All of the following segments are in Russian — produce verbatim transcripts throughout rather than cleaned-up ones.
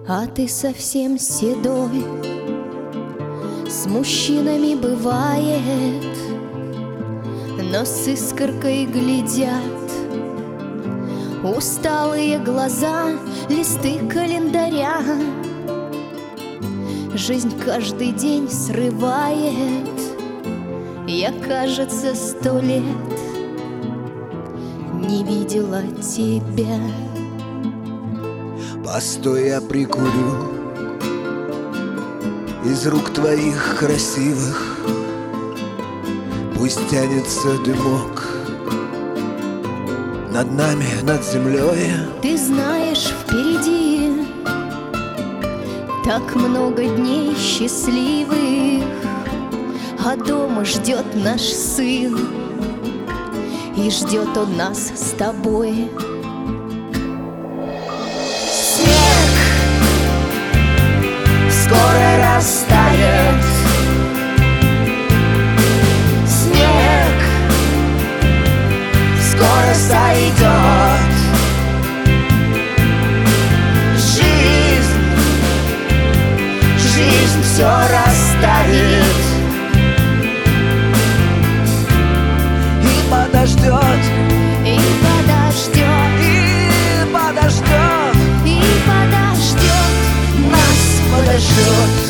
А ты совсем седой. С мужчинами бывает, но с искоркой глядят усталые глаза, листы календаря. Жизнь каждый день срывает. Я, кажется, сто лет не видела тебя. Постой, я прикурю из рук твоих красивых. Пусть тянется дымок над нами, над землей. Ты знаешь, впереди так много дней счастливых, а дома ждет наш сын, и ждет он нас с тобой. Снег скоро растает, снег скоро сойдет. Жизнь, жизнь все расставит И подождет, и подождет, и подождет, и подождет, нас подождет.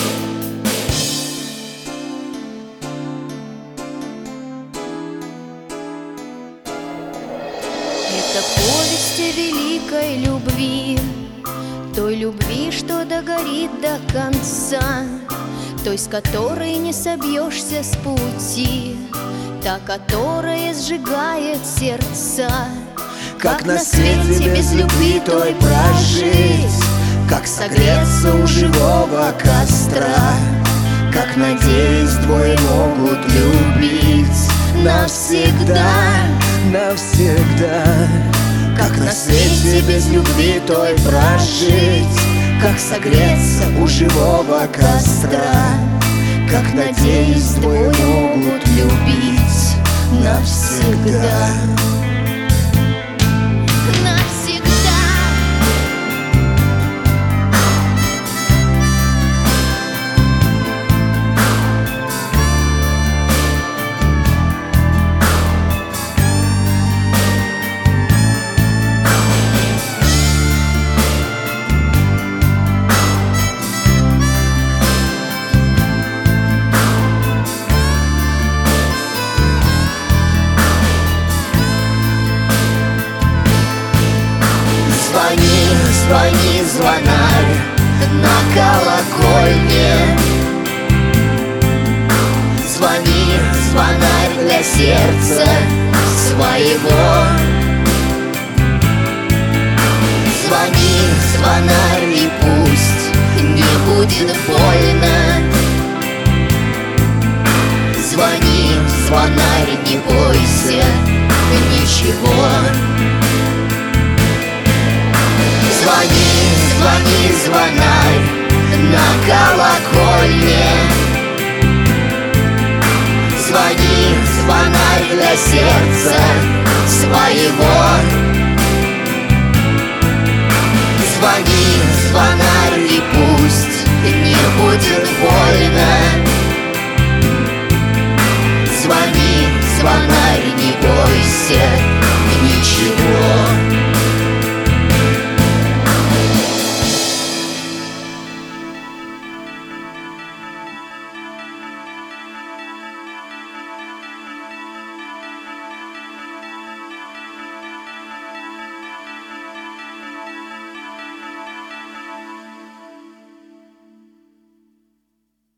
Это повесть о великой любви, той любви, что догорит до конца, той, с которой не собьешься с пути, та, которая сжигает сердца. Как на свете без любви той прожить, как согреться у живого костра, как, надеюсь, двое могут любить навсегда, навсегда. Как на свете без любви той прожить, как согреться у живого костра, как, надеюсь, двое могут любить навсегда. Звони, звони, звонарь на колокольне. Звони, звонарь для сердца своего. Звони, звонарь, и пусть не будет больно. Звони, звонарь, не бойся ничего. Звони, звони, звонарь на колокольне. Звони, звонарь для сердца своего. Звони, звонарь, и пусть не будет больно. Звони, звонарь, не